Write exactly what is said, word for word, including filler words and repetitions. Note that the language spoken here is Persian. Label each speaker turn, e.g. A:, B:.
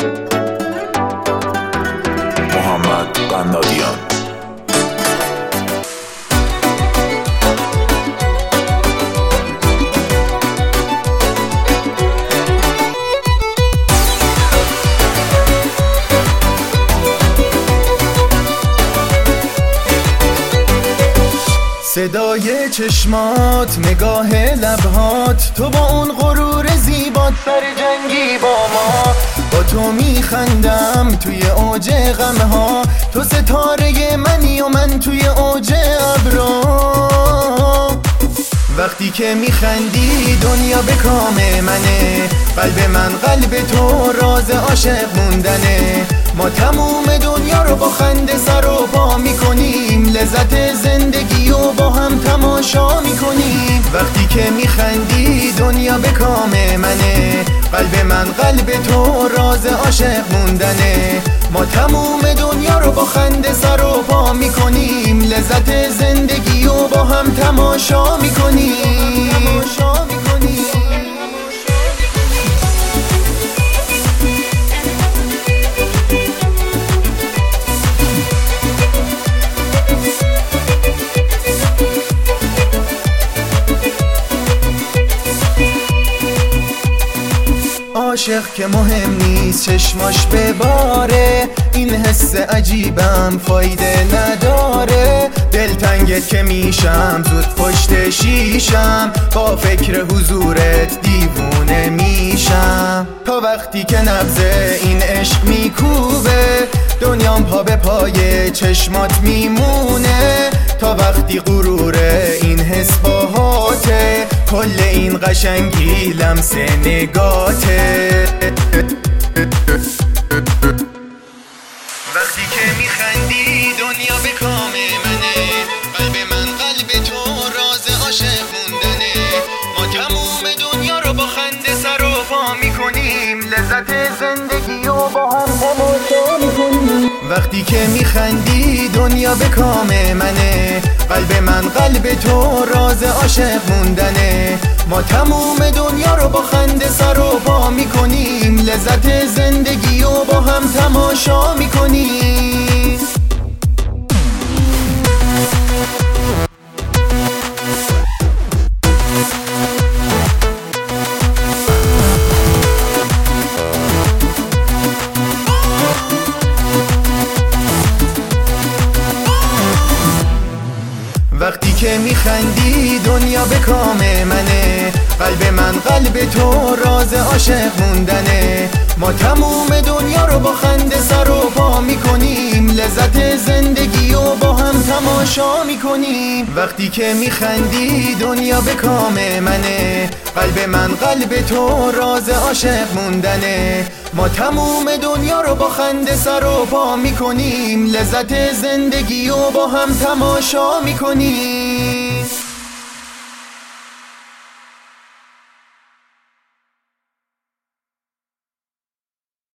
A: محمد قنادیان.
B: صدای چشمات، نگاه لبهات، تو با اون غرور زیبات سر جنگی با ما. با تو میخندم توی اوج غمها، تو ستاره منی و من توی اوج ابرا. وقتی که میخندی دنیا به کام منه، قلب من قلب تو راز عاشق موندنه. ما تموم دنیا رو با خنده سر و پا میکنیم، لذت زندگی رو با هم تماشا میکنیم. وقتی که میخندی دنیا به کام منه، قلب من قلب تو راز عاشق موندنه. ما تموم دنیا رو با خنده سر و پا میکنیم، لذت زندگی رو با هم تماشا میکنیم. تماشا میکنیم. عاشق که مهم نیست چشماش بباره، این حس عجیبم فایده نداره. دلتنگت که میشم زود پشت شیشم، با فکر حضورت دیوونه میشم. تا وقتی که نبض این عشق میکوبه، دنیام پا به پای چشمات میمونه. تا وقتی غرور این حس باهاته، کل این قشنگی لمس نگاته. وقتی که میخندی دنیا به کام منه، قلب من قلب تو راز عاشق موندنه. ما تموم دنیا رو با خنده سر و پا میکنیم، لذت زندگی رو با هم تماشا میکنیم. وقتی که میخندی دنیا به کام منه، قلب من قلب تو راز عاشق موندنه. ما تموم دنیا رو با خنده سر و پا میکنیم، لذت زندگی رو با هم تماشا میکنیم. وقتی که میخندی دنیا به کام منه، قلب من قلب تو راز عاشق موندنه. ما تموم دنیا رو با خنده سر و پا میکنیم، لذت زندگی رو با هم تماشا میکنیم. وقتی که میخندی دنیا به کام منه، قلب من قلب تو راز عاشق موندنه. ما تموم دنیا رو با خنده سر و پا میکنیم، لذت زندگی رو با هم تماشا میکنیم.